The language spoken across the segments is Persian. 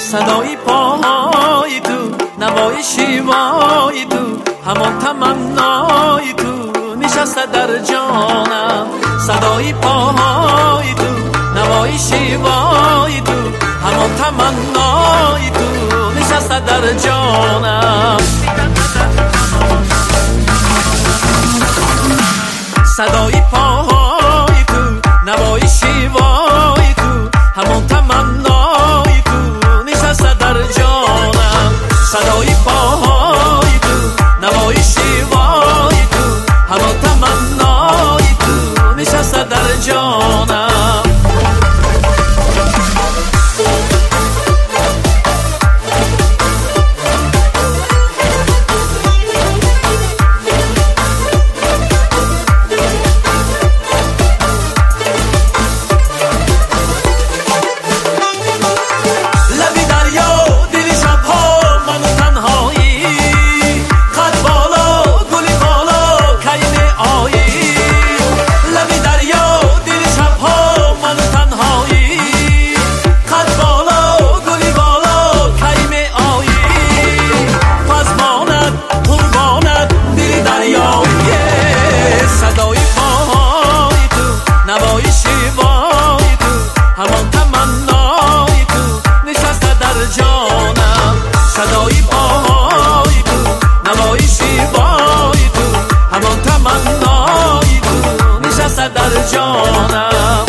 صدای پاهای تو، نوای شیوای تو، همان تمنای تو نشسته در جانم. صدای پاهای تو، نوای شیوای تو، همان تمنای تو نشسته در جانم. صدای پاهای تو، نوای شیوای تو، همان تمنای تو نشسته در جانم. صدای پاهای تو، نوای شیوای تو، همان تمنای تو نشسته در جانم. نوای شیوای تو، همان تمنای تو نشسته در جانم. صدای پاهای تو، نوای شیوای تو، همان تمنای تو نشسته در جانم.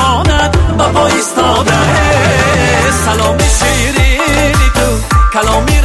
سلام شیرینی تو، کلامی